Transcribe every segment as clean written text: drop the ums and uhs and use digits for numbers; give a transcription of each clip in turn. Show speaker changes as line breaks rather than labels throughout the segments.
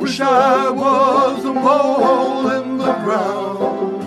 Wish I was a mole in the ground.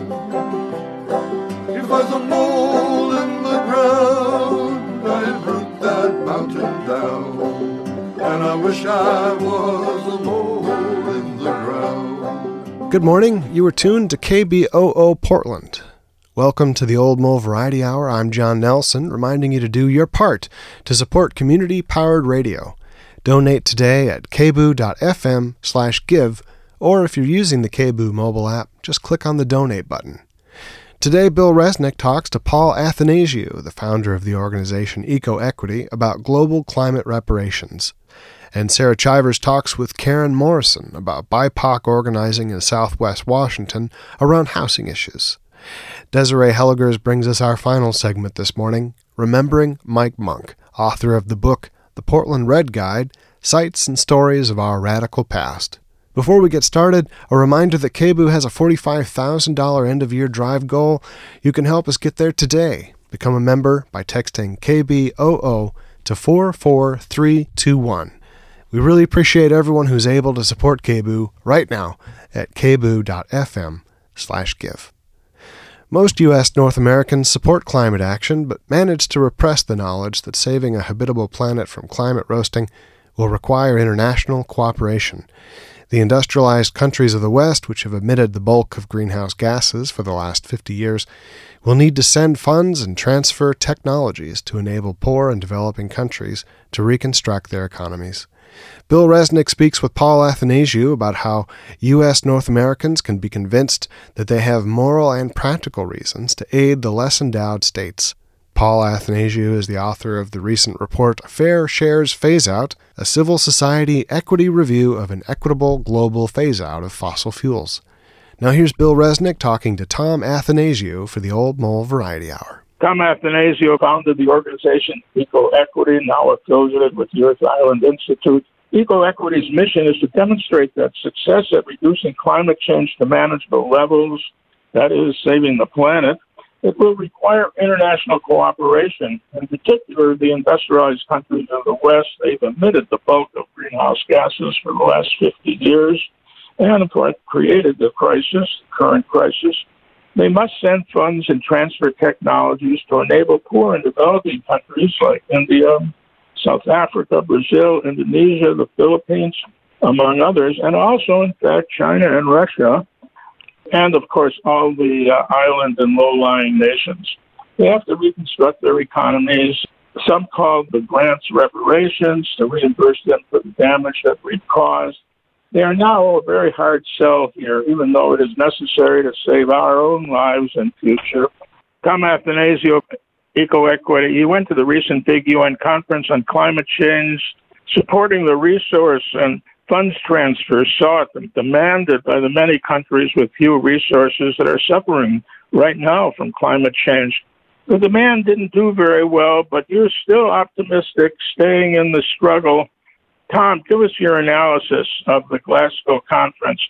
If I was a mole in the ground, I'd root that mountain down. And I wish I was a mole in the ground.
Good morning. You are tuned to KBOO Portland. Welcome to the Old Mole Variety Hour. I'm John Nelson, reminding you to do your part to support community-powered radio. Donate today at kboo.fm/give, or if you're using the KBOO mobile app, just click on the donate button. Today, Bill Resnick talks to Paul Athanasiou, the founder of the organization EcoEquity, about global climate reparations. And Sarah Chivers talks with Karen Morrison about BIPOC organizing in Southwest Washington around housing issues. Desiree Helligers brings us our final segment this morning, Remembering Mike Monk, author of the book The Portland Red Guide, Sights and Stories of Our Radical Past. Before we get started, a reminder that KBOO has a $45,000 end-of-year drive goal. You can help us get there today. Become a member by texting KBOO to 44321. We really appreciate everyone who's able to support KBOO right now at kboo.fm/give. Most U.S. North Americans support climate action, but manage to repress the knowledge that saving a habitable planet from climate roasting will require international cooperation. The industrialized countries of the West, which have emitted the bulk of greenhouse gases for the last 50 years, will need to send funds and transfer technologies to enable poor and developing countries to reconstruct their economies. Bill Resnick speaks with Paul Athanasiou about how U.S. North Americans can be convinced that they have moral and practical reasons to aid the less endowed states. Paul Athanasiou is the author of the recent report Fair Shares Phase-Out, a civil society equity review of an equitable global phase-out of fossil fuels. Now here's Bill Resnick talking to Tom Athanasiou for the Old Mole Variety Hour.
Tom Athanasiou founded the organization EcoEquity, now affiliated with the Earth Island Institute. EcoEquity's mission is to demonstrate that success at reducing climate change to manageable levels, that is, saving the planet, it will require international cooperation. In particular, the industrialized countries of the West, they've emitted the bulk of greenhouse gases for the last 50 years and, of course, created the current crisis. They must send funds and transfer technologies to enable poor and developing countries like India, South Africa, Brazil, Indonesia, the Philippines, among others, and also, in fact, China and Russia, and, of course, all the island and low-lying nations. They have to reconstruct their economies, some call the grants reparations, to reimburse them for the damage that we've caused. They are now a very hard sell here, even though it is necessary to save our own lives and future. Tom Athanasiou, EcoEquity, he went to the recent big UN conference on climate change, supporting the resource and funds transfer sought and demanded by the many countries with few resources that are suffering right now from climate change. The demand didn't do very well, but you're still optimistic, staying in the struggle. Tom, give us your analysis of the Glasgow conference.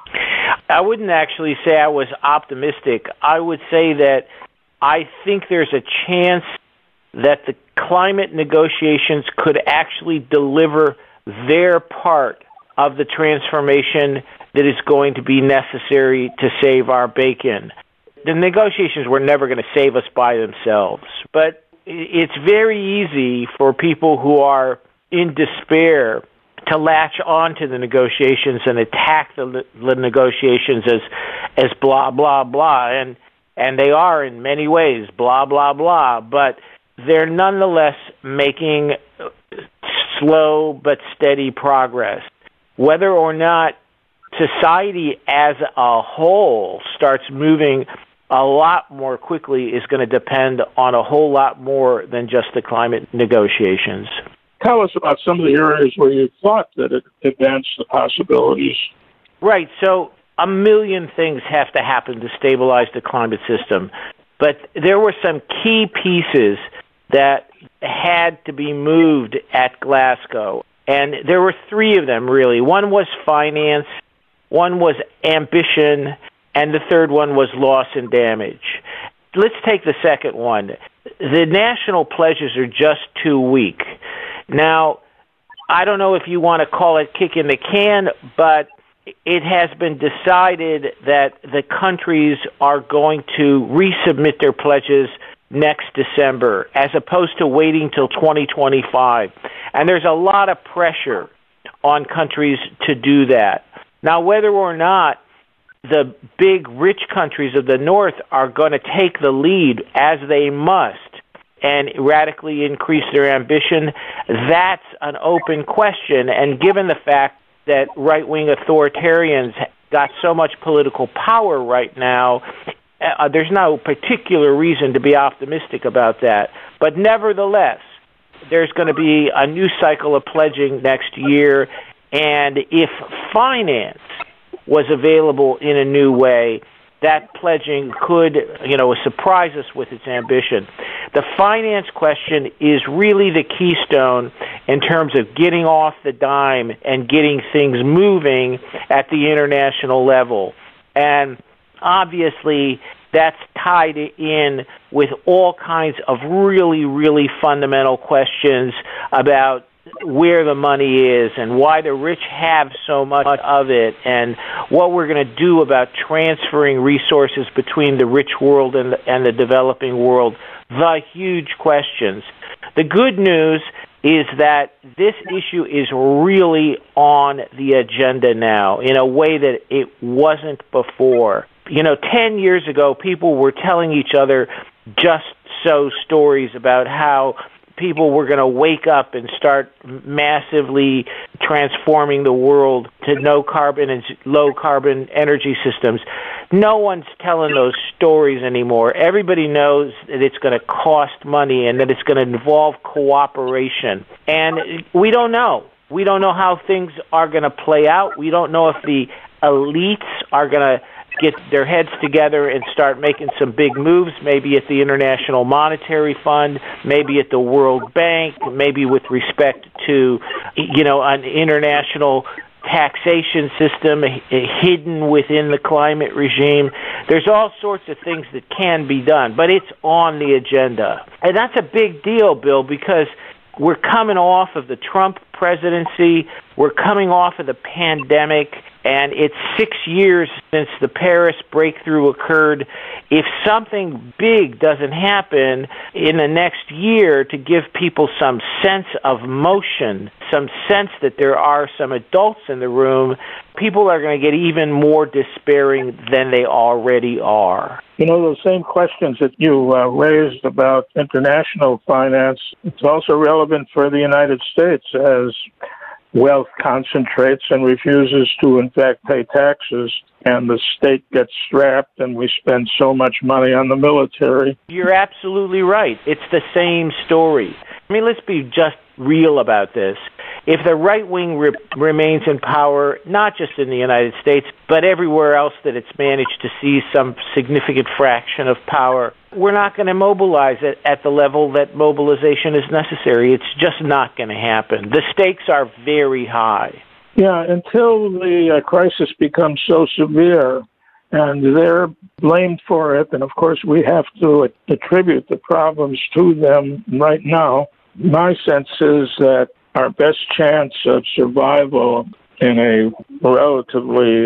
I wouldn't actually say I was optimistic. I would say that I think there's a chance that the climate negotiations could actually deliver their part of the transformation that is going to be necessary to save our bacon. The negotiations were never going to save us by themselves, but it's very easy for people who are in despair to latch on to the negotiations and attack the negotiations as blah, blah, blah. And they are in many ways blah, blah, blah. But they're nonetheless making slow but steady progress. Whether or not society as a whole starts moving a lot more quickly is going to depend on a whole lot more than just the climate negotiations.
Tell us about some of the areas where you thought that it advanced the possibilities.
Right. So a million things have to happen to stabilize the climate system. But there were some key pieces that had to be moved at Glasgow. And there were three of them, really. One was finance, one was ambition, and the third one was loss and damage. Let's take the second one. The national pledges are just too weak. Now, I don't know if you want to call it kick in the can, but it has been decided that the countries are going to resubmit their pledges next December, as opposed to waiting till 2025. And there's a lot of pressure on countries to do that. Now, whether or not the big rich countries of the North are going to take the lead, as they must, and radically increase their ambition, that's an open question. And given the fact that right-wing authoritarians got so much political power right now, there's no particular reason to be optimistic about that. But nevertheless, there's going to be a new cycle of pledging next year, and if finance was available in a new way, that pledging could, surprise us with its ambition. The finance question is really the keystone in terms of getting off the dime and getting things moving at the international level. And obviously, that's tied in with all kinds of really, really fundamental questions about where the money is and why the rich have so much of it, and what we're going to do about transferring resources between the rich world and the developing world. The huge questions. The good news is that this issue is really on the agenda now in a way that it wasn't before. 10 years ago, people were telling each other just so stories about how people were going to wake up and start massively transforming the world to no carbon and low carbon energy systems. No one's telling those stories anymore. Everybody knows that it's going to cost money and that it's going to involve cooperation. And we don't know. We don't know how things are going to play out. We don't know if the elites are going to get their heads together and start making some big moves, maybe at the International Monetary Fund, maybe at the World Bank, maybe with respect to, an international taxation system hidden within the climate regime. There's all sorts of things that can be done, but it's on the agenda. And that's a big deal, Bill, because we're coming off of the Trump presidency. We're coming off of the pandemic, and it's 6 years since the Paris breakthrough occurred. If something big doesn't happen in the next year to give people some sense of motion, some sense that there are some adults in the room, people are going to get even more despairing than they already are.
Those same questions that you raised about international finance, it's also relevant for the United States as wealth concentrates and refuses to, in fact, pay taxes, and the state gets strapped, and we spend so much money on the military.
You're absolutely right. It's the same story. Let's be just real about this. If the right wing remains in power, not just in the United States, but everywhere else that it's managed to seize some significant fraction of power, we're not going to mobilize it at the level that mobilization is necessary. It's just not going to happen. The stakes are very high.
Yeah, until the crisis becomes so severe, and they're blamed for it, and of course we have to attribute the problems to them right now. My sense is that our best chance of survival in a relatively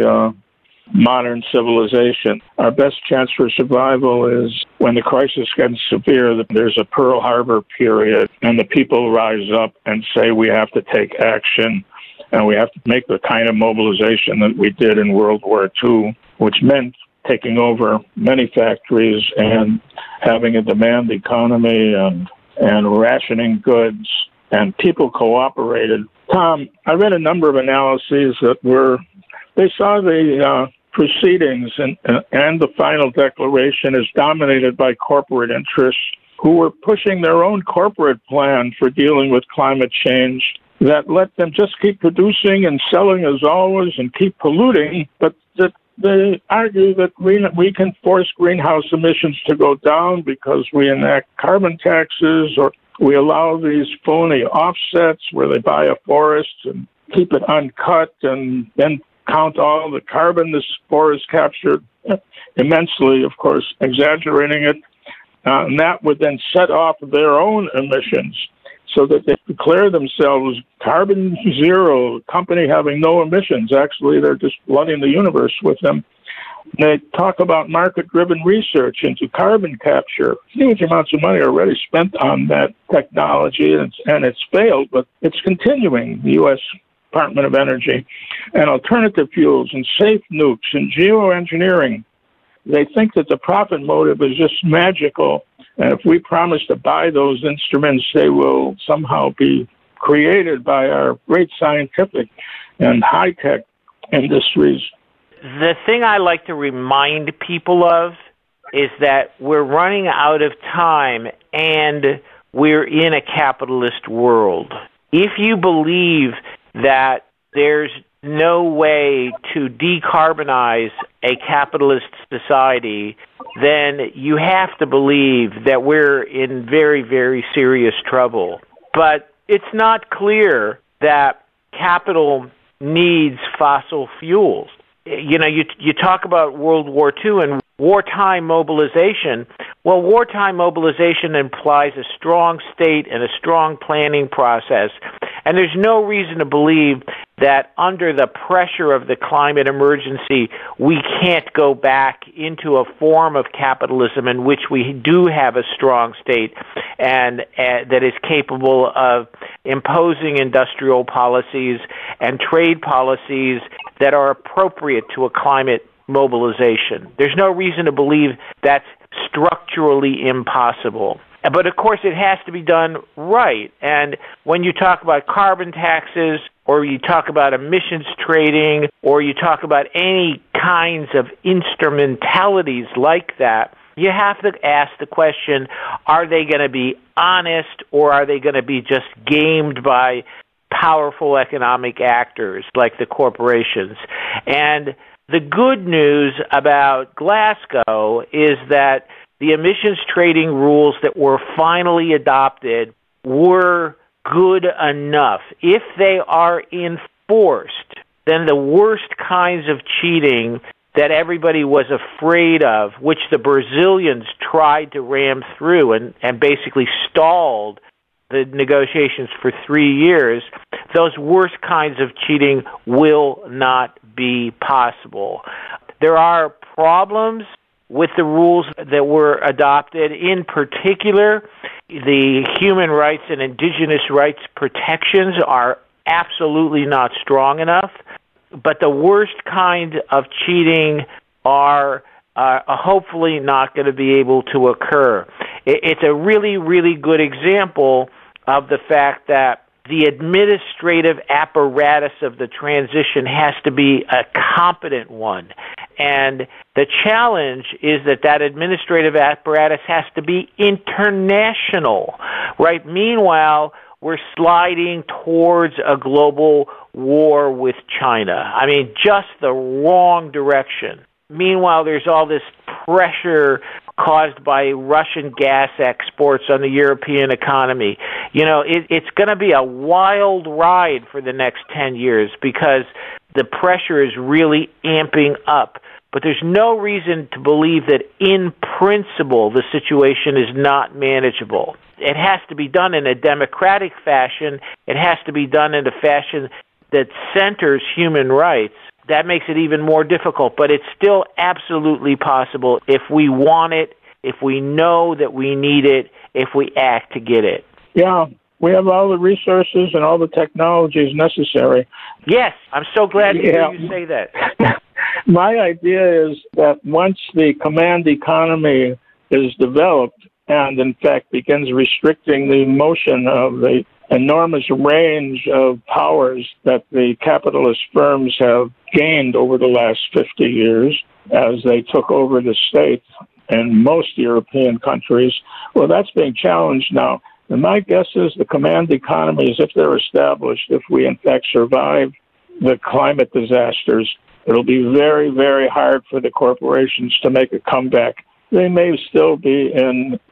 modern civilization, our best chance for survival is when the crisis gets severe, that there's a Pearl Harbor period, and the people rise up and say we have to take action, and we have to make the kind of mobilization that we did in World War II, which meant taking over many factories and having a demand economy and rationing goods, and people cooperated. Tom, I read a number of analyses that they saw the proceedings and the final declaration as dominated by corporate interests who were pushing their own corporate plan for dealing with climate change that let them just keep producing and selling as always and keep polluting, but that they argue that we can force greenhouse emissions to go down because we enact carbon taxes, or we allow these phony offsets where they buy a forest and keep it uncut and then count all the carbon this forest captured immensely, of course, exaggerating it. And that would then set off their own emissions. so that they declare themselves carbon zero, company having no emissions. Actually, they're just flooding the universe with them. They talk about market-driven research into carbon capture. Huge amounts of money are already spent on that technology, and it's failed, but it's continuing. The U.S. Department of Energy, and alternative fuels, and safe nukes, and geoengineering. They think that the profit motive is just magical, and if we promise to buy those instruments, they will somehow be created by our great scientific and high-tech industries.
The thing I like to remind people of is that we're running out of time and we're in a capitalist world. If you believe that there's no way to decarbonize a capitalist society, then you have to believe that we're in very, very serious trouble. But it's not clear that capital needs fossil fuels. You know, you talk about World War II and wartime mobilization. Well, wartime mobilization implies a strong state and a strong planning process. And there's no reason to believe that under the pressure of the climate emergency, we can't go back into a form of capitalism in which we do have a strong state and that is capable of imposing industrial policies and trade policies that are appropriate to a climate mobilization. There's no reason to believe that's structurally impossible. But, of course, it has to be done right. And when you talk about carbon taxes or you talk about emissions trading or you talk about any kinds of instrumentalities like that, you have to ask the question, are they going to be honest or are they going to be just gamed by powerful economic actors like the corporations? And the good news about Glasgow is that the emissions trading rules that were finally adopted were good enough. If they are enforced, then the worst kinds of cheating that everybody was afraid of, which the Brazilians tried to ram through and basically stalled the negotiations for 3 years, those worst kinds of cheating will not be possible. There are problems with the rules that were adopted. In particular, the human rights and indigenous rights protections are absolutely not strong enough, but the worst kind of cheating are hopefully not going to be able to occur. It's a really, really good example of the fact that the administrative apparatus of the transition has to be a competent one. And the challenge is that administrative apparatus has to be international, right? Meanwhile, we're sliding towards a global war with China. I mean, just the wrong direction. Meanwhile, there's all this pressure caused by Russian gas exports on the European economy. You know, it's going to be a wild ride for the next 10 years because the pressure is really amping up. But there's no reason to believe that in principle the situation is not manageable. It has to be done in a democratic fashion. It has to be done in a fashion that centers human rights. That makes it even more difficult, but it's still absolutely possible if we want it, if we know that we need it, if we act to get it.
Yeah, we have all the resources and all the technologies necessary.
Yes, I'm so glad to hear you say that.
My idea is that once the command economy is developed and, in fact, begins restricting the motion of the enormous range of powers that the capitalist firms have gained over the last 50 years as they took over the state in most European countries, well, that's being challenged now. And my guess is the command economies, if they're established, if we in fact survive the climate disasters, it'll be very, very hard for the corporations to make a comeback. They may still be in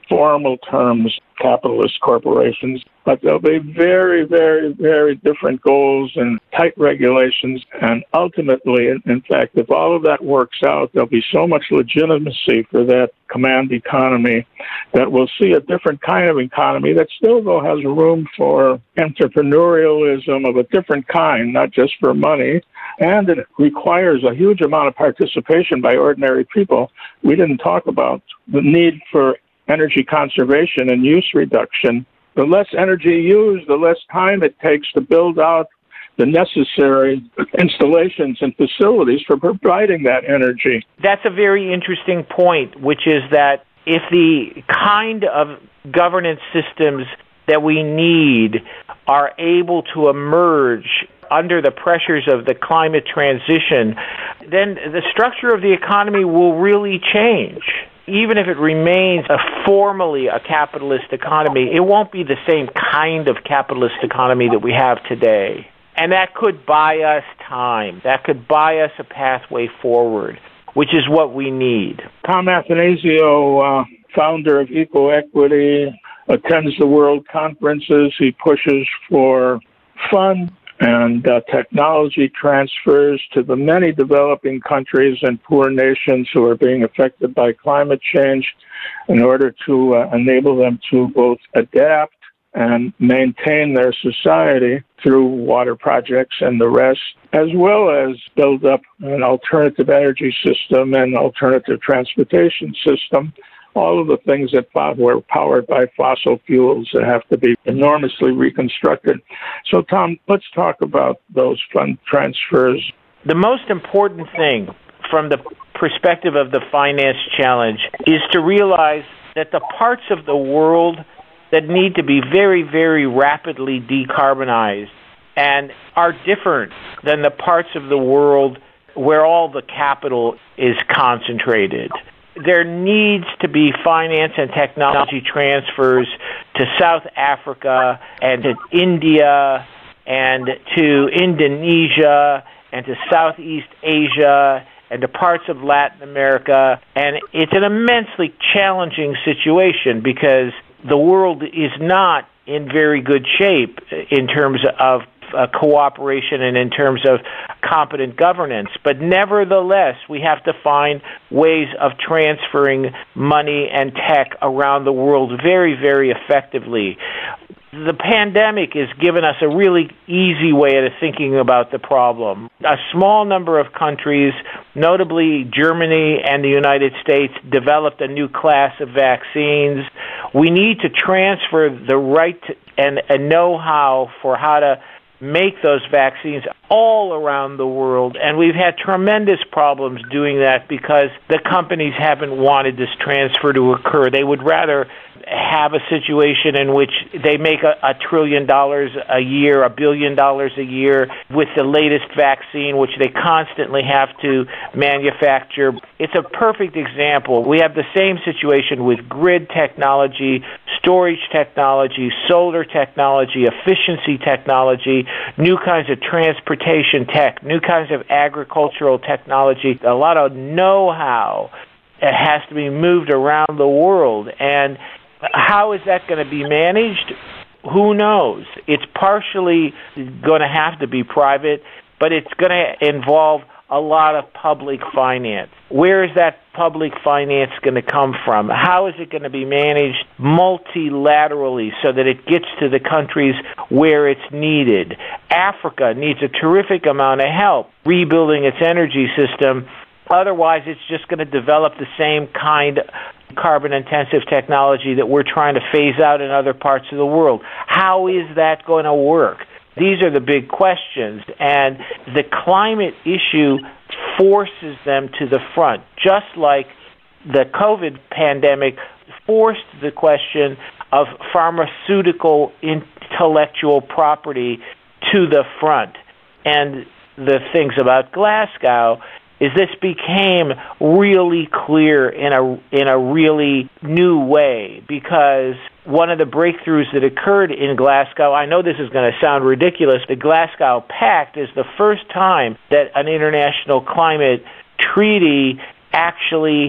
formal terms, capitalist corporations, but there'll be very, very, very different goals and tight regulations. And ultimately, in fact, if all of that works out, there'll be so much legitimacy for that command economy that we'll see a different kind of economy that still, though, has room for entrepreneurialism of a different kind, not just for money. And it requires a huge amount of participation by ordinary people. We didn't talk about the need for energy conservation and use reduction. The less energy used, the less time it takes to build out the necessary installations and facilities for providing that energy.
That's a very interesting point, which is that if the kind of governance systems that we need are able to emerge under the pressures of the climate transition, then the structure of the economy will really change. Even if it remains formally a capitalist economy, it won't be the same kind of capitalist economy that we have today. And that could buy us time. That could buy us a pathway forward, which is what we need.
Tom Athanasio, founder of EcoEquity, attends the world conferences. He pushes for fun and technology transfers to the many developing countries and poor nations who are being affected by climate change in order to enable them to both adapt and maintain their society through water projects and the rest, as well as build up an alternative energy system and alternative transportation system. All of the things that were powered by fossil fuels that have to be enormously reconstructed. So, Tom, let's talk about those fund transfers.
The most important thing from the perspective of the finance challenge is to realize that the parts of the world that need to be very, very rapidly decarbonized and are different than the parts of the world where all the capital is concentrated. There needs to be finance and technology transfers to South Africa and to India and to Indonesia and to Southeast Asia and to parts of Latin America. And it's an immensely challenging situation because the world is not in very good shape in terms of cooperation and in terms of competent governance. But nevertheless, we have to find ways of transferring money and tech around the world very, very effectively. The pandemic has given us a really easy way of thinking about the problem. A small number of countries, notably Germany and the United States, developed a new class of vaccines. We need to transfer the right and know-how for how to make those vaccines all around the world, and we've had tremendous problems doing that because the companies haven't wanted this transfer to occur. They would rather have a situation in which they make $1 trillion a year, $1 billion a year with the latest vaccine, which they constantly have to manufacture. It's a perfect example. We have the same situation with grid technology, storage technology, solar technology, efficiency technology, new kinds of transportation tech, new kinds of agricultural technology. A lot of know-how has to be moved around the world. And how is that going to be managed? Who knows? It's partially going to have to be private, but it's going to involve a lot of public finance. Where is that public finance going to come from? How is it going to be managed multilaterally so that it gets to the countries where it's needed? Africa needs a terrific amount of help rebuilding its energy system. Otherwise, it's just going to develop the same kind of carbon-intensive technology that we're trying to phase out in other parts of the world. How is that going to work? These are the big questions, and the climate issue forces them to the front, just like the COVID pandemic forced the question of pharmaceutical intellectual property to the front. And the things about Glasgow is this became really clear in a really new way, because one of the breakthroughs that occurred in Glasgow, I know this is going to sound ridiculous, the Glasgow Pact is the first time that an international climate treaty actually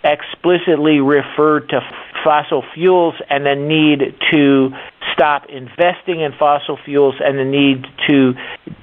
explicitly referred to fossil fuels and the need to stop investing in fossil fuels and the need to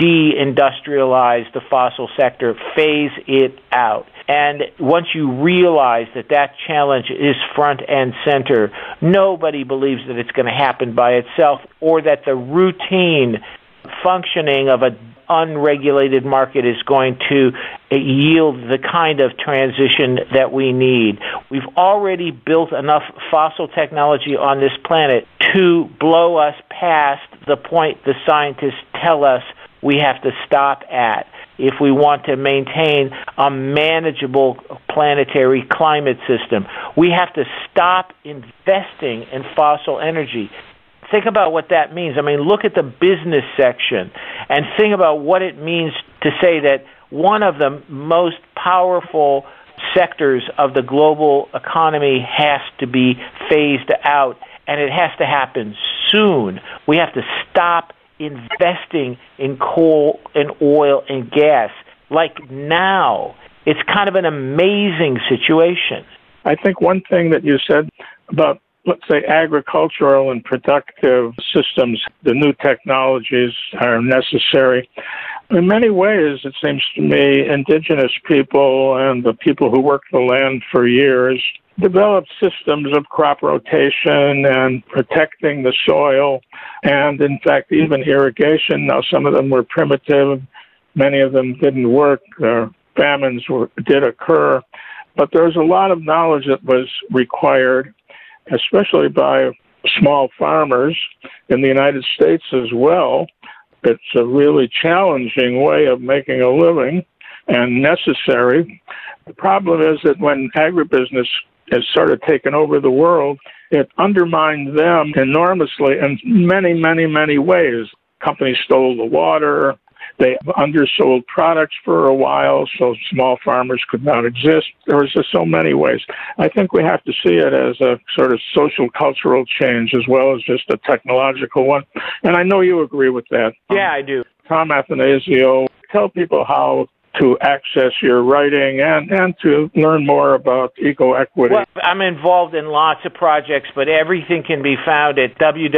de-industrialize the fossil sector, phase it out. And once you realize that that challenge is front and center, nobody believes that it's going to happen by itself or that the routine functioning of an unregulated market is going to yield the kind of transition that we need. We've already built enough fossil technology on this planet to blow us past the point the scientists tell us we have to stop at if we want to maintain a manageable planetary climate system. We have to stop investing in fossil energy. Think about what that means. I mean, look at the business section and think about what it means to say that one of the most powerful sectors of the global economy has to be phased out, and it has to happen soon. We have to stop investing in coal and oil and gas, like now. It's kind of an amazing situation.
I think one thing that you said about, let's say, agricultural and productive systems, the new technologies are necessary. In many ways, it seems to me, indigenous people and the people who worked the land for years developed systems of crop rotation and protecting the soil, and in fact, even irrigation. Now, some of them were primitive. Many of them didn't work. Famines did occur. But there's a lot of knowledge that was required, especially by small farmers in the United States as well. It's a really challenging way of making a living and necessary. The problem is that when agribusiness has sort of taken over the world, it undermined them enormously in many, many, many ways. Companies stole the water. They undersold products for a while, so small farmers could not exist. There was just so many ways. I think we have to see it as a sort of social, cultural change as well as just a technological one. And I know you agree with that.
Yeah, I do.
Tom Athanasio, tell people how to access your writing and to learn more about ecoequity.
Well, I'm involved in lots of projects, but everything can be found at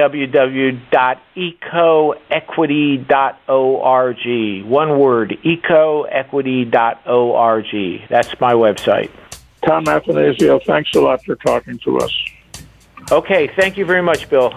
www.ecoequity.org. One word, ecoequity.org. That's my website.
Tom Athanasio, thanks a lot for talking to us.
Okay, thank you very much, Bill.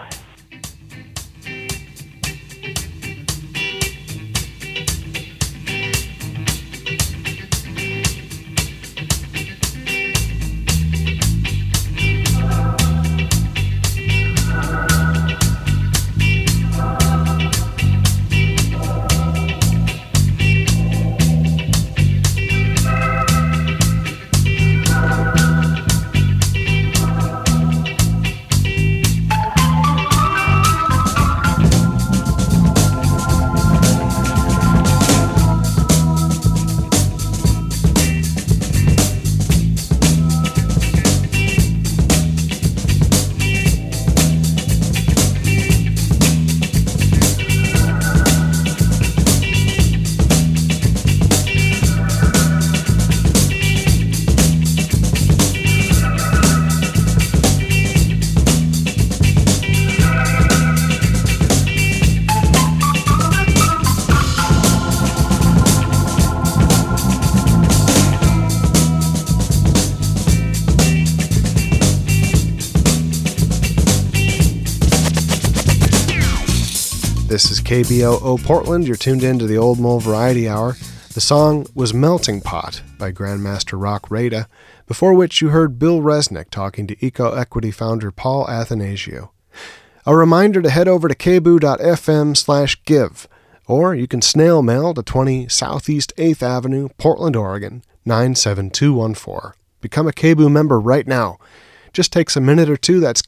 This is KBOO Portland. You're tuned in to the Old Mole Variety Hour. The song was Melting Pot by Grandmaster Rock Rada, before which you heard Bill Resnick talking to ecoequity founder Paul Athanasio. A reminder to head over to kboo.fm/give, or you can snail mail to 20 Southeast 8th Avenue, Portland, Oregon, 97214. Become a KBOO member right now. Just takes a minute or two. That's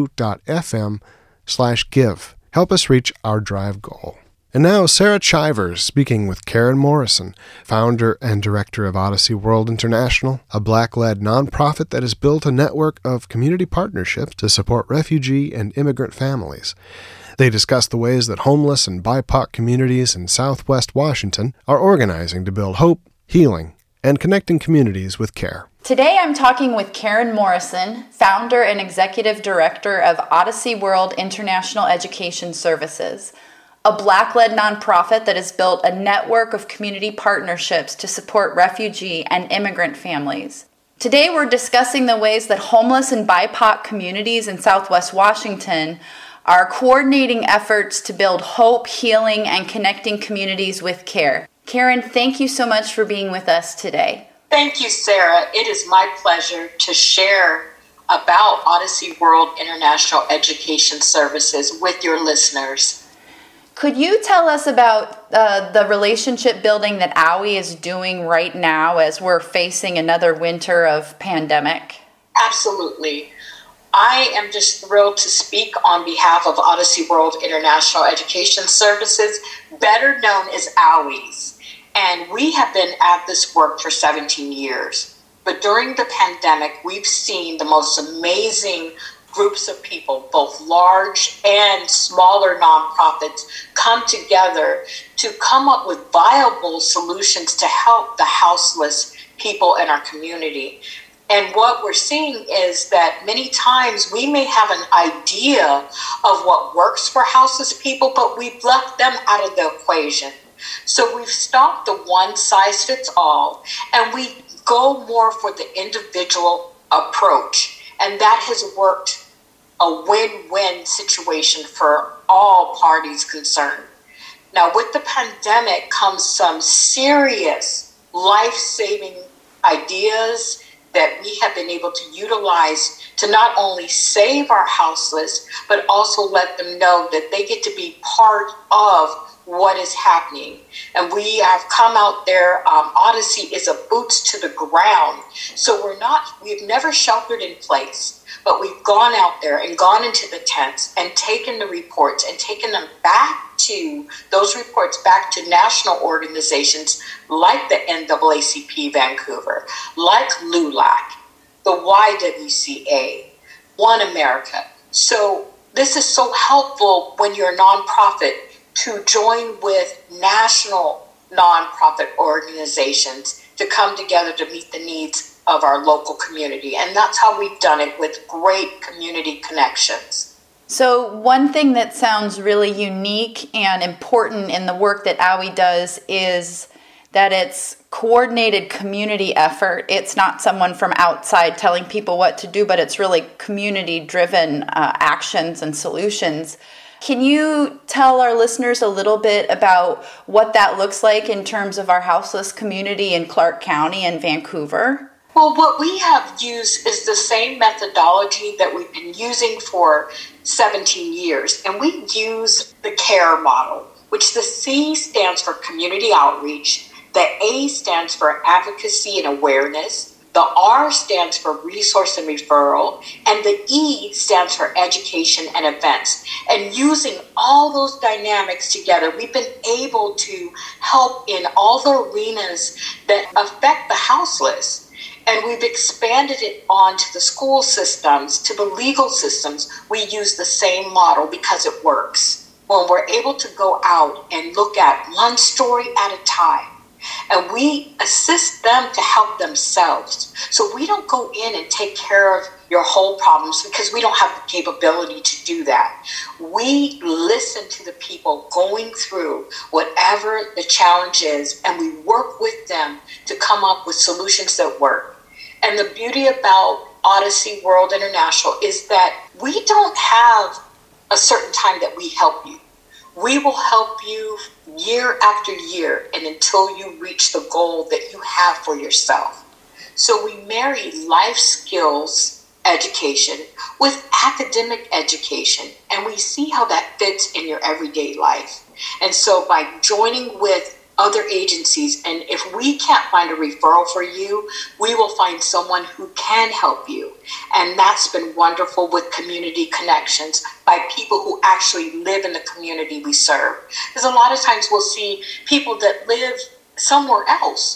kboo.fm/give. Help us reach our drive goal. And now, Sarah Chivers speaking with Karen Morrison, founder and director of Odyssey World International, a Black-led nonprofit that has built a network of community partnerships to support refugee and immigrant families. They discuss the ways that homeless and BIPOC communities in Southwest Washington are organizing to build hope, healing, and connecting communities with care.
Today I'm talking with Karen Morrison, founder and executive director of Odyssey World International Education Services, a Black-led nonprofit that has built a network of community partnerships to support refugee and immigrant families. Today we're discussing the ways that homeless and BIPOC communities in Southwest Washington are coordinating efforts to build hope, healing, and connecting communities with care. Karen, thank you so much for being with us today.
Thank you, Sarah. It is my pleasure to share about Odyssey World International Education Services with your listeners.
Could you tell us about the relationship building that OWI is doing right now as we're facing another winter of pandemic?
Absolutely. I am just thrilled to speak on behalf of Odyssey World International Education Services, better known as OWI's. And we have been at this work for 17 years. But during the pandemic, we've seen the most amazing groups of people, both large and smaller nonprofits, come together to come up with viable solutions to help the houseless people in our community. And what we're seeing is that many times we may have an idea of what works for houseless people, but we've left them out of the equation. So we've stopped the one-size-fits-all, and we go more for the individual approach. And that has worked a win-win situation for all parties concerned. Now, with the pandemic comes some serious life-saving ideas that we have been able to utilize to not only save our houseless, but also let them know that they get to be part of what is happening. And we have come out there. Odyssey is a boots to the ground. So we've never sheltered in place, but we've gone out there and gone into the tents and taken the reports and taken them back to national organizations like the NAACP Vancouver, like LULAC, the YWCA, One America. So this is so helpful when you're a nonprofit to join with national nonprofit organizations to come together to meet the needs of our local community. And that's how we've done it, with great community connections.
So one thing that sounds really unique and important in the work that OWI does is that it's coordinated community effort. It's not someone from outside telling people what to do, but it's really community-driven actions and solutions. Can you tell our listeners a little bit about what that looks like in terms of our houseless community in Clark County and Vancouver?
Well, what we have used is the same methodology that we've been using for 17 years. And we use the CARE model, which the C stands for community outreach, the A stands for advocacy and awareness, the R stands for resource and referral, and the E stands for education and events. And using all those dynamics together, we've been able to help in all the arenas that affect the houseless. And we've expanded it onto the school systems, to the legal systems. We use the same model because it works. When we're able to go out and look at one story at a time, and we assist them to help themselves. So we don't go in and take care of your whole problems because we don't have the capability to do that. We listen to the people going through whatever the challenge is, and we work with them to come up with solutions that work. And the beauty about Odyssey World International is that we don't have a certain time that we help you. We will help you year after year and until you reach the goal that you have for yourself. So we marry life skills education with academic education, and we see how that fits in your everyday life. And so by joining with other agencies, and if we can't find a referral for you, we will find someone who can help you. And that's been wonderful with community connections by people who actually live in the community we serve. Because a lot of times we'll see people that live somewhere else,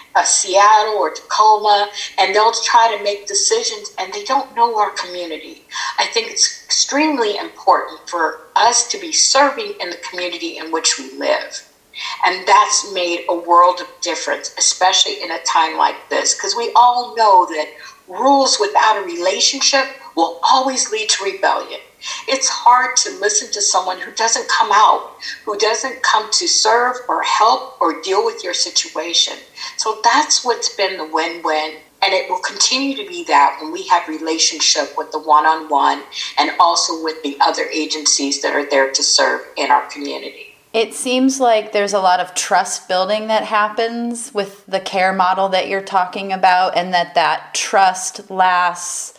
Seattle or Tacoma, and they'll try to make decisions and they don't know our community. I think it's extremely important for us to be serving in the community in which we live. And that's made a world of difference, especially in a time like this, because we all know that rules without a relationship will always lead to rebellion. It's hard to listen to someone who doesn't come out, who doesn't come to serve or help or deal with your situation. So that's what's been the win-win. And it will continue to be that when we have relationship with the one-on-one and also with the other agencies that are there to serve in our community.
It seems like there's a lot of trust building that happens with the care model that you're talking about, and that trust lasts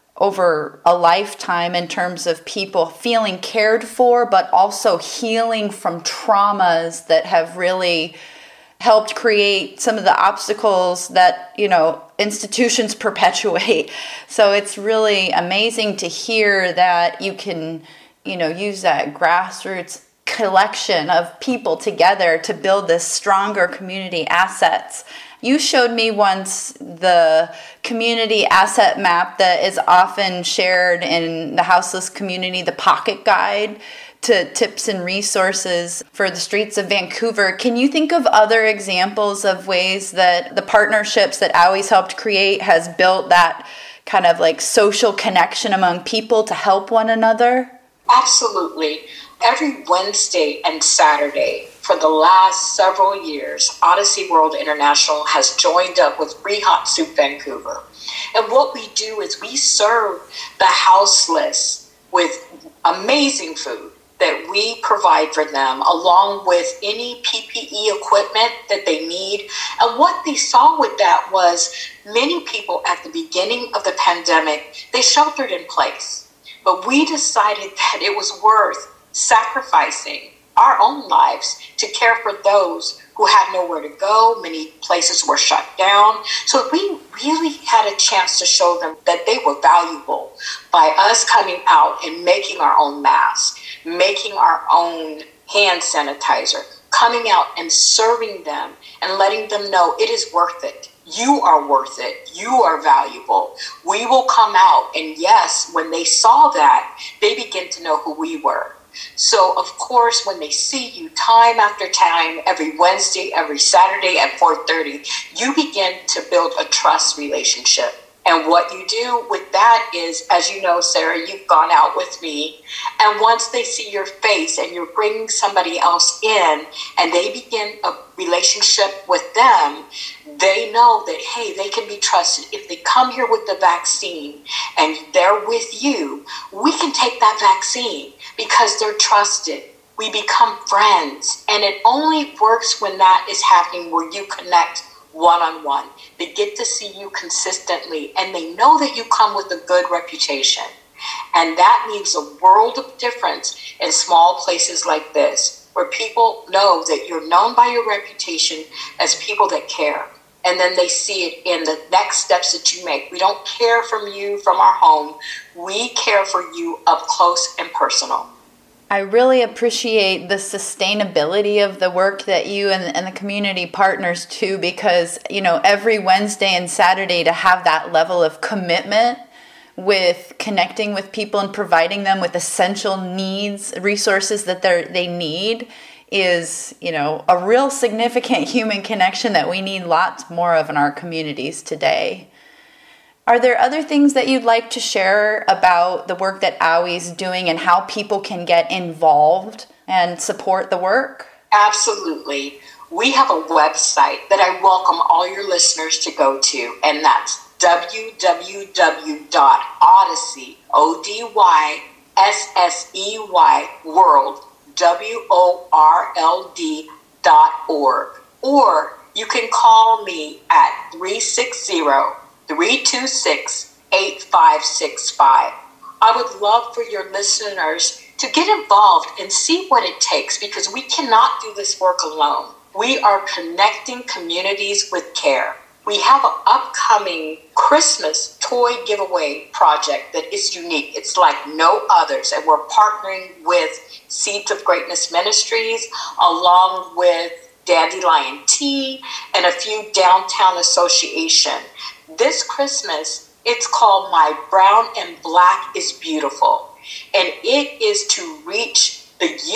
over a lifetime in terms of people feeling cared for, but also healing from traumas that have really helped create some of the obstacles that, institutions perpetuate. So it's really amazing to hear that you can, use that grassroots collection of people together to build this stronger community assets. You showed me once the community asset map that is often shared in the houseless community, the pocket guide to tips and resources for the streets of Vancouver. Can you think of other examples of ways that the partnerships that Aui's helped create has built that kind of like social connection among people to help one another?
Absolutely. Every Wednesday and Saturday for the last several years, Odyssey World International has joined up with Free Hot Soup Vancouver. And what we do is we serve the houseless with amazing food that we provide for them, along with any PPE equipment that they need. And what they saw with that was many people at the beginning of the pandemic, they sheltered in place. But we decided that it was worth sacrificing our own lives to care for those who had nowhere to go. Many places were shut down. So we really had a chance to show them that they were valuable by us coming out and making our own masks, making our own hand sanitizer, coming out and serving them and letting them know it is worth it. You are worth it. You are valuable. We will come out. And yes, when they saw that, they began to know who we were. So, of course, when they see you time after time, every Wednesday, every Saturday at 4:30, you begin to build a trust relationship. And what you do with that is, as you know, Sarah, you've gone out with me. And once they see your face and you're bringing somebody else in and they begin a relationship with them, they know that, hey, they can be trusted. If they come here with the vaccine and they're with you, we can take that vaccine because they're trusted. We become friends. And it only works when that is happening, where you connect one-on-one. They get to see you consistently, and they know that you come with a good reputation. And that means a world of difference in small places like this, where people know that you're known by your reputation as people that care. And then they see it in the next steps that you make. We don't care from you from our home. We care for you up close and personal.
I really appreciate the sustainability of the work that you and the community partners do, because, every Wednesday and Saturday to have that level of commitment with connecting with people and providing them with essential needs, resources that they need is, a real significant human connection that we need lots more of in our communities today. Are there other things that you'd like to share about the work that Aui's doing and how people can get involved and support the work?
Absolutely. We have a website that I welcome all your listeners to go to, and that's www.odyssey, ODYSSEY, world, WORLD.org. Or you can call me at 360-326-8565. I would love for your listeners to get involved and see what it takes, because we cannot do this work alone. We are connecting communities with care. We have an upcoming Christmas toy giveaway project that is unique. It's like no others. And we're partnering with Seeds of Greatness Ministries, along with Dandelion Tea and a few downtown association. This Christmas, it's called My Brown and Black is Beautiful. And it is to reach the youth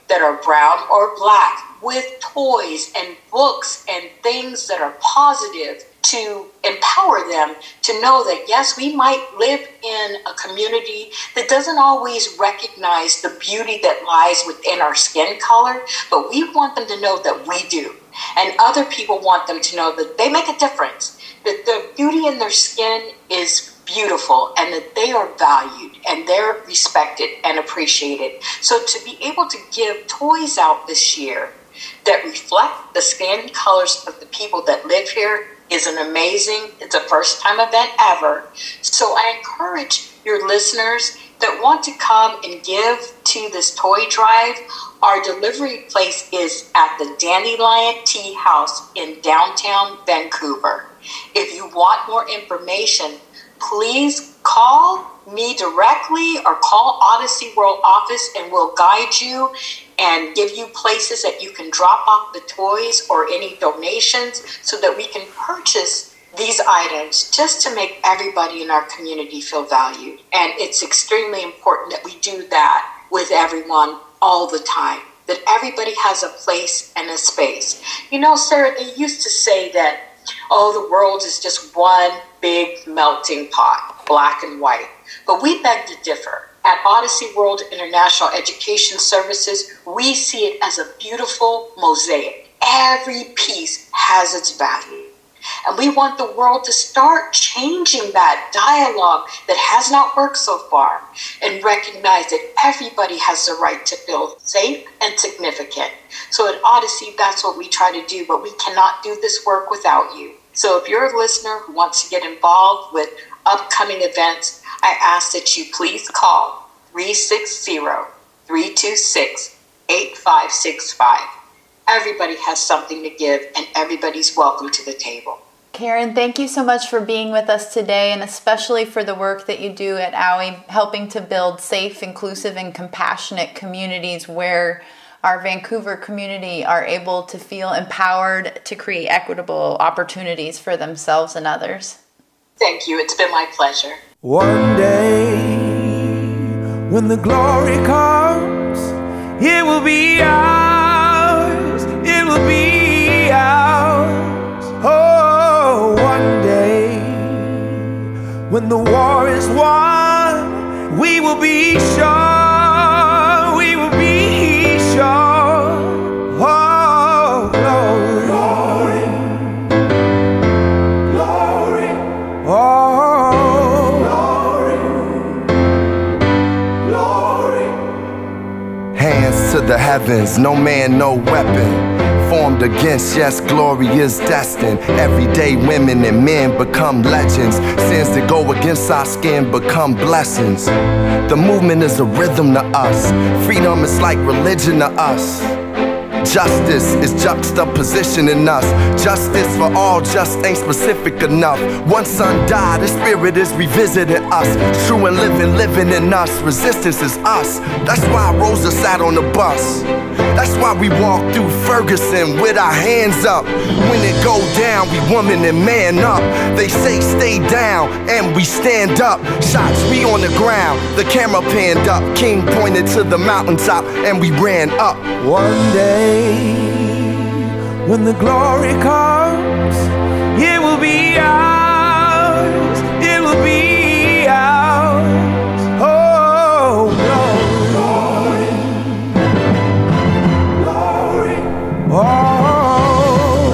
that are brown or black with toys and books and things that are positive to empower them to know that, yes, we might live in a community that doesn't always recognize the beauty that lies within our skin color, but we want them to know that we do. And other people want them to know that they make a difference, that the beauty in their skin is beautiful and that they are valued and they're respected and appreciated. So to be able to give toys out this year that reflect the skin colors of the people that live here is it's a first time event ever. So I encourage your listeners that want to come and give to this toy drive. Our delivery place is at the Dandelion Tea House in downtown Vancouver. If you want more information, please call me directly or call Odyssey World office and we'll guide you and give you places that you can drop off the toys or any donations so that we can purchase these items just to make everybody in our community feel valued. And it's extremely important that we do that with everyone all the time, that everybody has a place and a space. You know, Sarah, they used to say that, oh, the world is just one big melting pot, black and white. But we beg to differ. At Odyssey World International Education Services, we see it as a beautiful mosaic. Every piece has its value. And we want the world to start changing that dialogue that has not worked so far and recognize that everybody has the right to feel safe and significant. So at Odyssey, that's what we try to do, but we cannot do this work without you. So if you're a listener who wants to get involved with upcoming events, I ask that you please call 360-326-8565. Everybody has something to give, and everybody's welcome to the table.
Karen, thank you so much for being with us today, and especially for the work that you do at OWI, helping to build safe, inclusive, and compassionate communities where our Vancouver community are able to feel empowered to create equitable opportunities for themselves and others.
Thank you. It's been my pleasure.
One day, when the glory comes, it will be ours. It will be ours. Oh, one day, when the war is won, we will be sure. We will be sure. Oh, glory, glory, glory. Oh.
Hands to the heavens, no man, no weapon formed against, yes, glory is destined. Everyday women and men become legends. Sins that go against our skin become blessings. The movement is a rhythm to us. Freedom is like religion to us. Justice is juxtaposition in us. Justice for all just ain't specific enough. One son died, his spirit is revisiting us. True and living in us. Resistance is us. That's why Rosa sat on the bus. That's why we walk through Ferguson with our hands up. When it go down, we woman and man up. They say stay down, and we stand up. Shots, we on the ground, the camera panned up. King pointed to the mountaintop, and we ran up.
One day, when the glory comes, it will be ours. It will be ours. Oh, glory, glory, glory. Oh,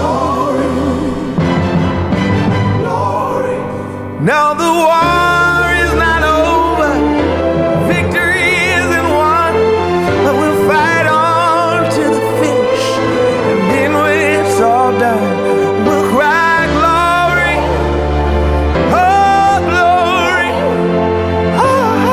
glory, glory. Now the war is not over. Victory isn't won, but we'll fight on to the finish. And then when it's all done, we'll cry glory. Oh, glory. Oh.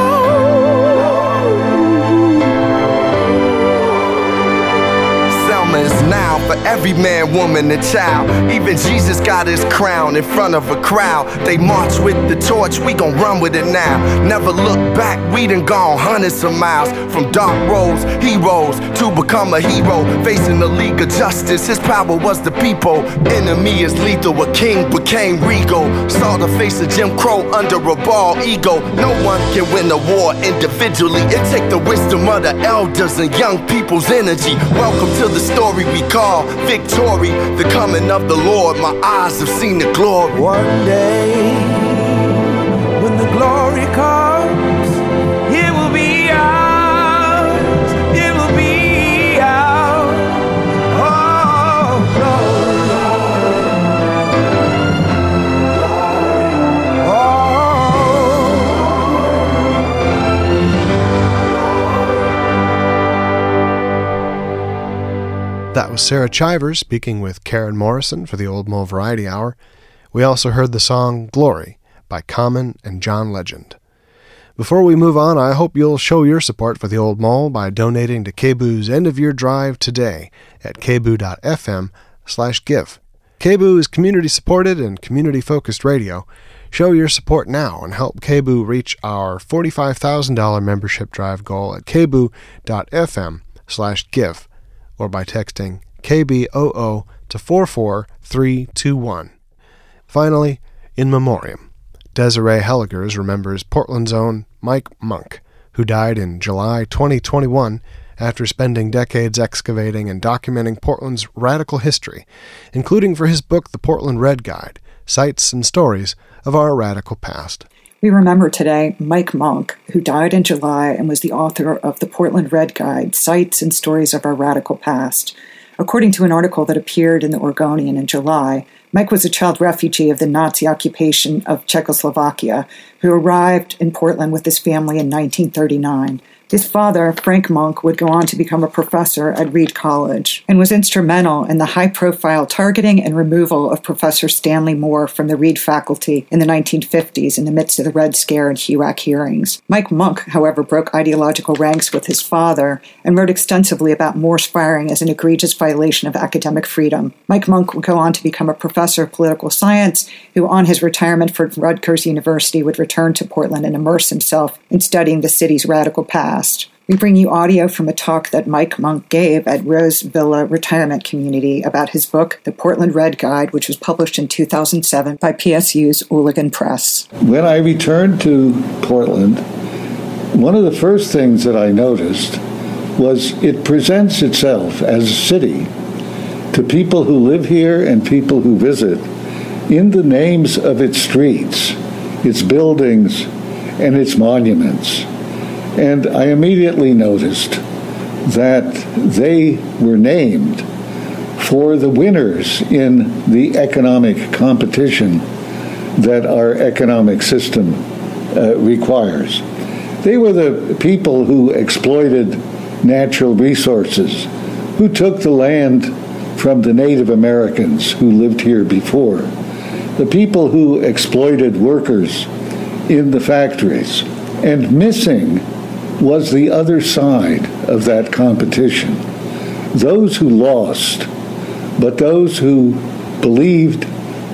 Selma is now, forever every man, woman, and child. Even Jesus got his crown in front of a crowd. They march with the torch, we gon' run with it now. Never look back, we done gone hundreds of miles. From dark roads, heroes, to become a hero. Facing the League of Justice, his power was the people. Enemy is lethal, a king became regal. Saw the face of Jim Crow under a bald ego. No one can win a war individually. It take the wisdom of the elders and young people's energy. Welcome to the story we call victory. The coming of the Lord, my eyes have seen the glory.
One day, when the glory comes, it will be ours, it will be ours. Oh,
That was Sarah Chivers speaking with Karen Morrison for the Old Mole Variety Hour. We also heard the song Glory by Common and John Legend. Before we move on, I hope you'll show your support for the Old Mole by donating to KBOO's End of Year Drive today at kboo.fm/give. KBOO is community-supported and community-focused radio. Show your support now and help KBOO reach our $45,000 membership drive goal at kboo.fm/give. or by texting KBOO to 44321. Finally, in memoriam, Desiree Helligers remembers Portland's own Mike Monk, who died in July 2021 after spending decades excavating and documenting Portland's radical history, including for his book The Portland Red Guide, Sights and Stories of Our Radical Past.
We remember today Mike Monk, who died in July and was the author of the Portland Red Guide, Sights and Stories of Our Radical Past. According to an article that appeared in the Oregonian in July, Mike was a child refugee of the Nazi occupation of Czechoslovakia who arrived in Portland with his family in 1939. His father, Frank Monk, would go on to become a professor at Reed College and was instrumental in the high-profile targeting and removal of Professor Stanley Moore from the Reed faculty in the 1950s in the midst of the Red Scare and HUAC hearings. Mike Monk, however, broke ideological ranks with his father and wrote extensively about Moore's firing as an egregious violation of academic freedom. Mike Monk would go on to become a professor of political science who, on his retirement from Rutgers University, would return to Portland and immerse himself in studying the city's radical past. We bring you audio from a talk that Mike Monk gave at Rose Villa Retirement Community about his book, The Portland Red Guide, which was published in 2007 by PSU's Ooligan Press.
When I returned to Portland, one of the first things that I noticed was it presents itself as a city to people who live here and people who visit in the names of its streets, its buildings, and its monuments. And I immediately noticed that they were named for the winners in the economic competition that our economic system requires. They were the people who exploited natural resources, who took the land from the Native Americans who lived here before, the people who exploited workers in the factories. And missing was the other side of that competition. Those who lost, but those who believed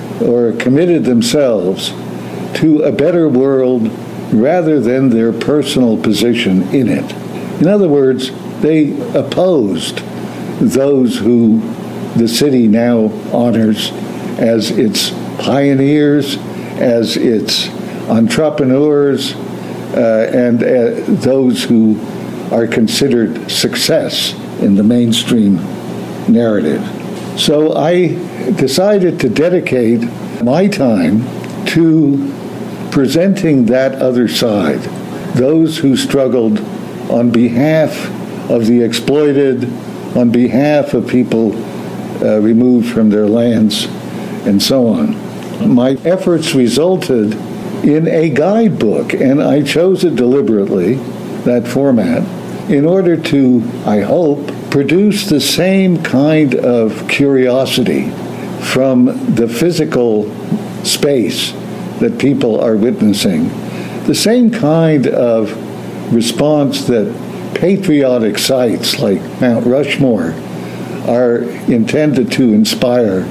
or committed themselves to a better world rather than their personal position in it. In other words, they opposed those who the city now honors as its pioneers, as its entrepreneurs, and those who are considered success in the mainstream narrative. So I decided to dedicate my time to presenting that other side, those who struggled on behalf of the exploited, on behalf of people removed from their lands, and so on. My efforts resulted in a guidebook, and I chose it deliberately, that format, in order to, I hope, produce the same kind of curiosity from the physical space that people are witnessing, the same kind of response that patriotic sites like Mount Rushmore are intended to inspire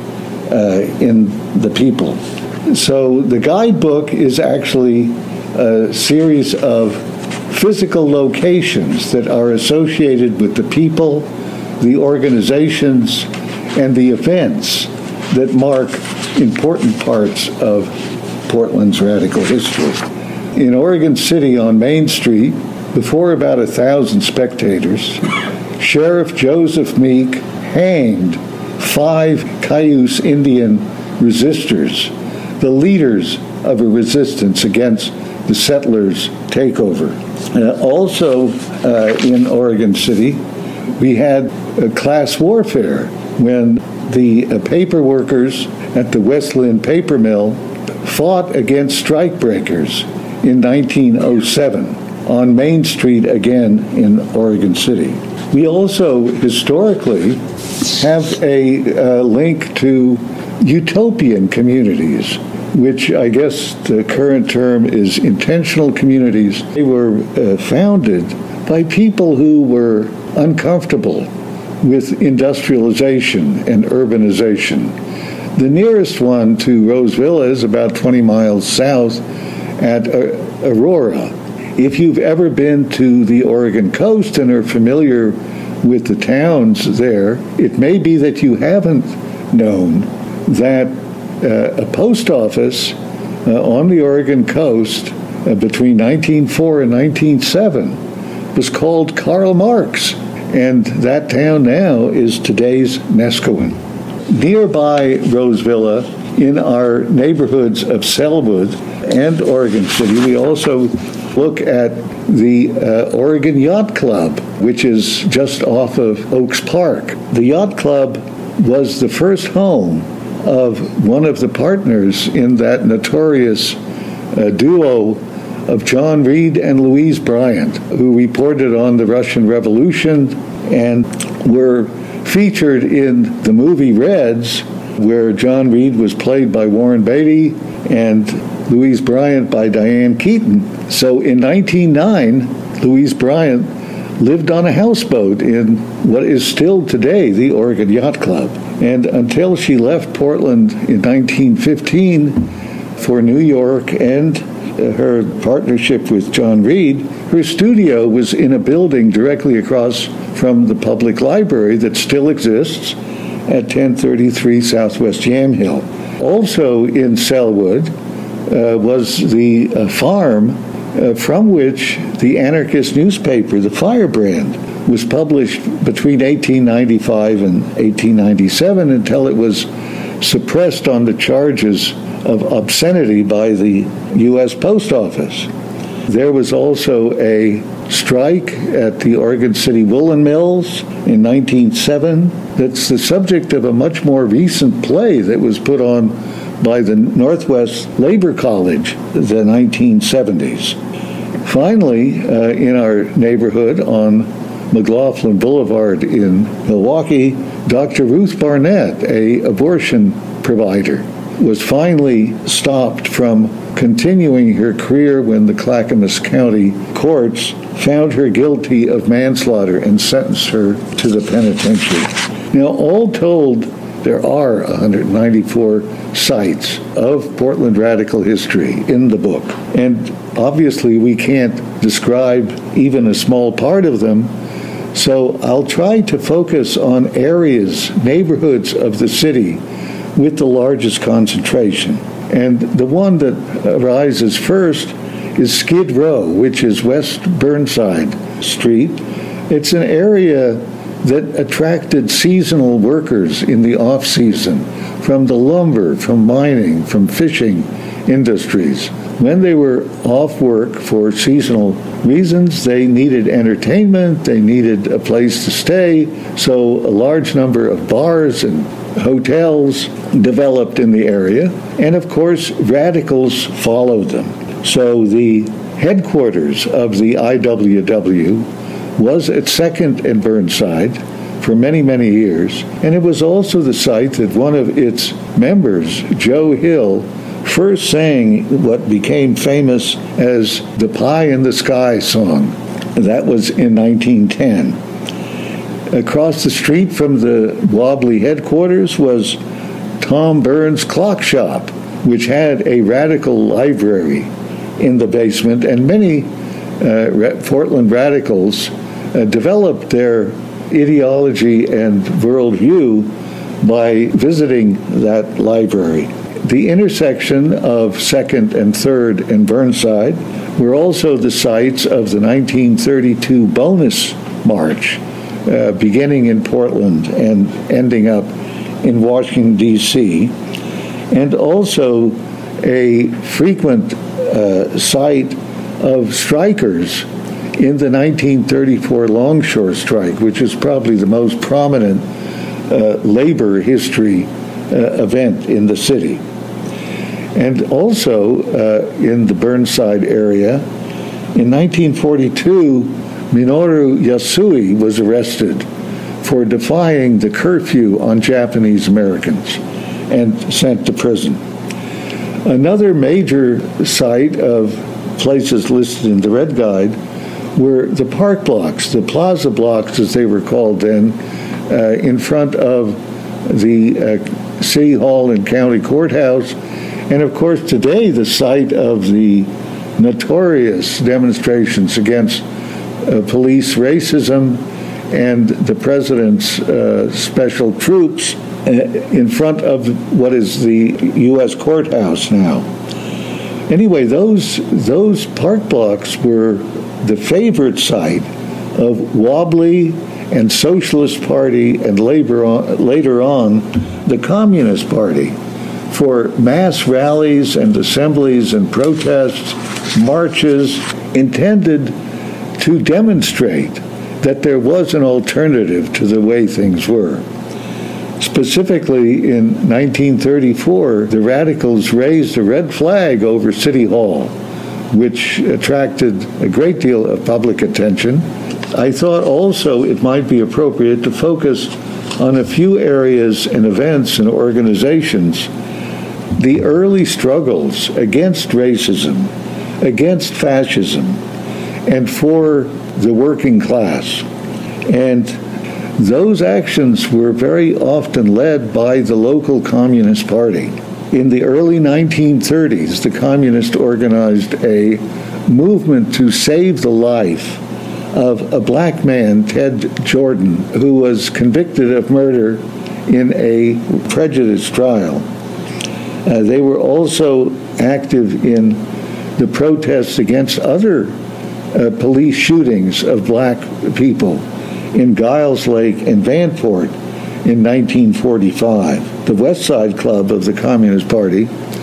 in the people. So the guidebook is actually a series of physical locations that are associated with the people, the organizations, and the events that mark important parts of Portland's radical history. In Oregon City on Main Street, before about 1,000 spectators, Sheriff Joseph Meek hanged 5 Cayuse Indian resistors, the leaders of a resistance against the settlers' takeover. Also in Oregon City, we had class warfare when the paper workers at the Westland Paper Mill fought against strikebreakers in 1907 on Main Street again in Oregon City. We also historically have a link to utopian communities, which I guess the current term is intentional communities. They were founded by people who were uncomfortable with industrialization and urbanization. The nearest one to Roseville is about 20 miles south at Aurora. If you've ever been to the Oregon coast and are familiar with the towns there, it may be that you haven't known that a post office on the Oregon coast between 1904 and 1907 was called Karl Marx, and that town now is today's Neskowin. Nearby Roseville, in our neighborhoods of Selwood and Oregon City, we also look at the Oregon Yacht Club, which is just off of Oaks Park. The Yacht Club was the first home of one of the partners in that notorious duo of John Reed and Louise Bryant, who reported on the Russian Revolution and were featured in the movie Reds, where John Reed was played by Warren Beatty and Louise Bryant by Diane Keaton. So in 1909, Louise Bryant lived on a houseboat in what is still today the Oregon Yacht Club. And until she left Portland in 1915 for New York and her partnership with John Reed, her studio was in a building directly across from the public library that still exists at 1033 Southwest Yamhill. Also in Selwood was the farm from which the anarchist newspaper, the Firebrand, was published between 1895 and 1897 until it was suppressed on the charges of obscenity by the U.S. Post Office. There was also a strike at the Oregon City Woolen Mills in 1907 that's the subject of a much more recent play that was put on by the Northwest Labor College in the 1970s. Finally, in our neighborhood on McLaughlin Boulevard in Milwaukee, Dr. Ruth Barnett, an abortion provider, was finally stopped from continuing her career when the Clackamas County courts found her guilty of manslaughter and sentenced her to the penitentiary. Now, all told, there are 194 sites of Portland radical history in the book. And obviously, we can't describe even a small part of them. So I'll try to focus on areas, neighborhoods of the city with the largest concentration. And the one that arises first is Skid Row, which is West Burnside Street. It's an area that attracted seasonal workers in the off-season from the lumber, from mining, from fishing industries. When they were off work for seasonal reasons, they needed entertainment, they needed a place to stay, so a large number of bars and hotels developed in the area, and of course, radicals followed them. So the headquarters of the IWW was at 2nd and Burnside for many, many years, and it was also the site that one of its members, Joe Hill, first sang what became famous as the Pie in the Sky song. That was in 1910. Across the street from the Wobbly headquarters was Tom Burns' Clock Shop, which had a radical library in the basement, and many Portland radicals developed their ideology and worldview by visiting that library. The intersection of 2nd and 3rd and Burnside were also the sites of the 1932 Bonus March, beginning in Portland and ending up in Washington, D.C., and also a frequent site of strikers in the 1934 Longshore strike, which is probably the most prominent labor history event in the city. And also in the Burnside area, in 1942, Minoru Yasui was arrested for defying the curfew on Japanese Americans and sent to prison. Another major site of places listed in the Red Guide were the park blocks, the plaza blocks as they were called then, in front of the City Hall and County Courthouse, and of course today the site of the notorious demonstrations against police racism and the president's special troops in front of what is the U.S. courthouse now. Anyway, those park blocks were the favorite site of Wobbly and Socialist Party and later on the Communist Party for mass rallies and assemblies and protests, marches intended to demonstrate that there was an alternative to the way things were. Specifically, in 1934, the radicals raised a red flag over City Hall, which attracted a great deal of public attention. I thought also it might be appropriate to focus on a few areas and events and organizations. The early struggles against racism, against fascism, and for the working class. And those actions were very often led by the local Communist Party. In the early 1930s, the Communists organized a movement to save the life of a black man, Ted Jordan, who was convicted of murder in a prejudice trial. They were also active in the protests against other police shootings of black people in Giles Lake and Vanport in 1945. The West Side Club of the Communist Party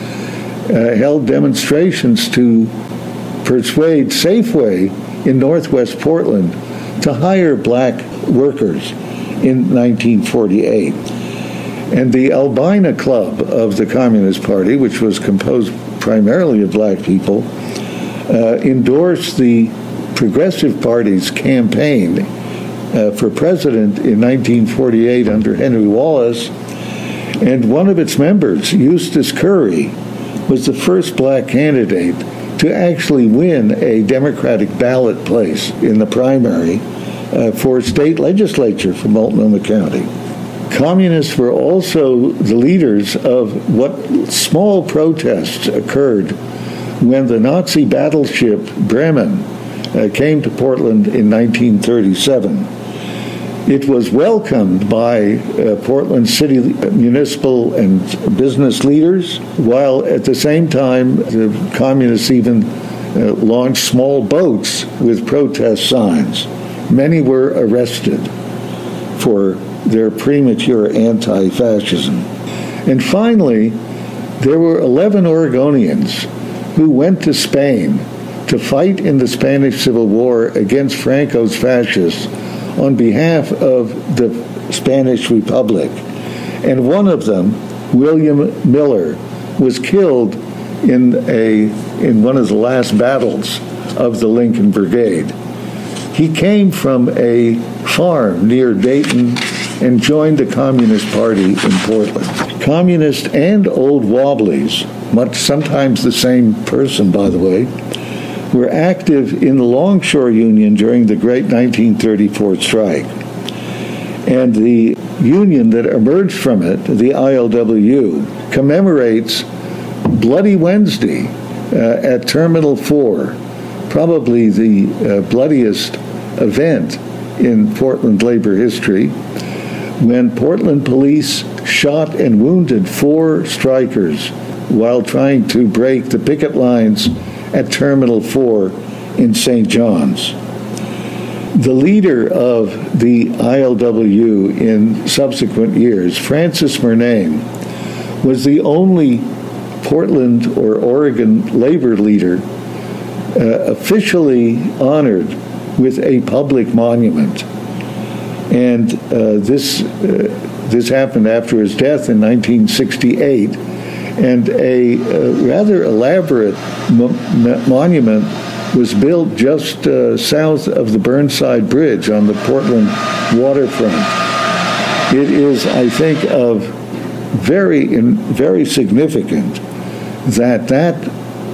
held demonstrations to persuade Safeway in Northwest Portland to hire black workers in 1948. And the Albina Club of the Communist Party, which was composed primarily of black people, endorsed the Progressive Party's campaign for president in 1948 under Henry Wallace, and one of its members, Eustace Curry, was the first black candidate to actually win a Democratic ballot place in the primary for state legislature for Multnomah County. Communists were also the leaders of what small protests occurred when the Nazi battleship Bremen came to Portland in 1937. It was welcomed by Portland City municipal and business leaders, while at the same time the communists even launched small boats with protest signs. Many were arrested for their premature anti-fascism. And finally, there were 11 Oregonians who went to Spain to fight in the Spanish Civil War against Franco's fascists on behalf of the Spanish Republic. And one of them, William Miller, was killed in one of the last battles of the Lincoln Brigade. He came from a farm near Dayton and joined the Communist Party in Portland. Communists and old Wobblies, sometimes the same person, by the way, were active in the Longshore Union during the great 1934 strike. And the union that emerged from it, the ILWU, commemorates Bloody Wednesday at Terminal 4, probably the bloodiest event in Portland labor history, when Portland police shot and wounded 4 strikers while trying to break the picket lines at Terminal 4 in St. John's. The leader of the ILWU in subsequent years, Francis Murnane, was the only Portland or Oregon labor leader officially honored with a public monument. And this happened after his death in 1968. And a rather elaborate monument was built just south of the Burnside Bridge on the Portland waterfront. It is, I think, very significant that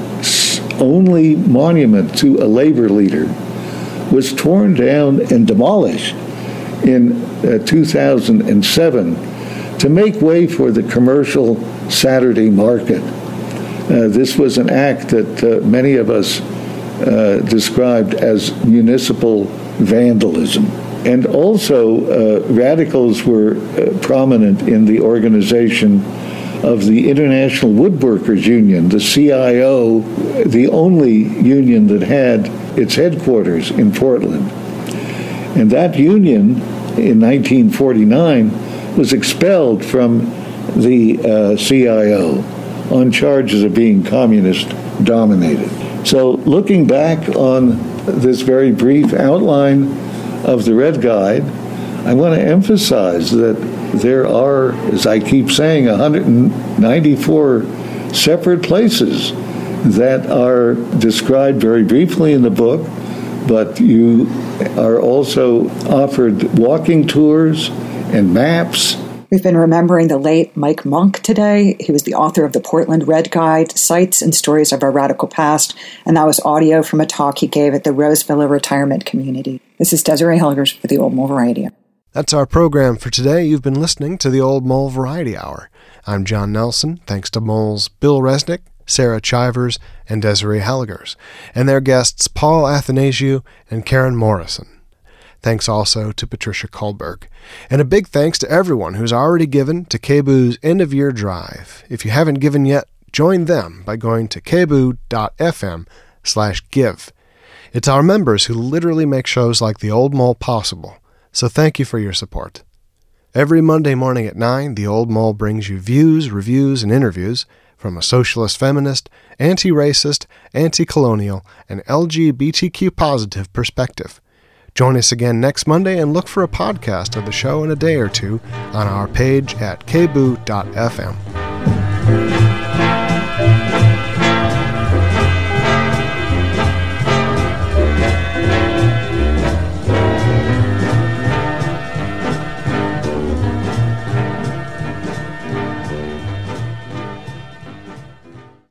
only monument to a labor leader was torn down and demolished in 2007 to make way for the commercial Saturday market. This was an act that many of us described as municipal vandalism. And also, radicals were prominent in the organization of the International Woodworkers Union, the CIO, the only union that had its headquarters in Portland. And that union, in 1949, was expelled from the CIO on charges of being communist-dominated. So looking back on this very brief outline of the Red Guide, I want to emphasize that there are, as I keep saying, 194 separate places that are described very briefly in the book, but you are also offered walking tours and maps.
We've been remembering the late Mike Monk today. He was the author of the Portland Red Guide, Sights and Stories of Our Radical Past, and that was audio from a talk he gave at the Roseville Retirement Community. This is Desiree Helgers for the Old Mole Variety Hour.
That's our program for today. You've been listening to the Old Mole Variety Hour. I'm John Nelson, thanks to Moles Bill Resnick, Sarah Chivers, and Desiree Helgers, and their guests Paul Athanasiou and Karen Morrison. Thanks also to Patricia Kullberg. And a big thanks to everyone who's already given to KBOO's end-of-year drive. If you haven't given yet, join them by going to kboo.fm/give. It's our members who literally make shows like The Old Mole possible, so thank you for your support. Every Monday morning at 9, The Old Mole brings you views, reviews, and interviews from a socialist feminist, anti-racist, anti-colonial, and LGBTQ-positive perspective. Join us again next Monday and look for a podcast of the show in a day or two on our page at kboo.fm.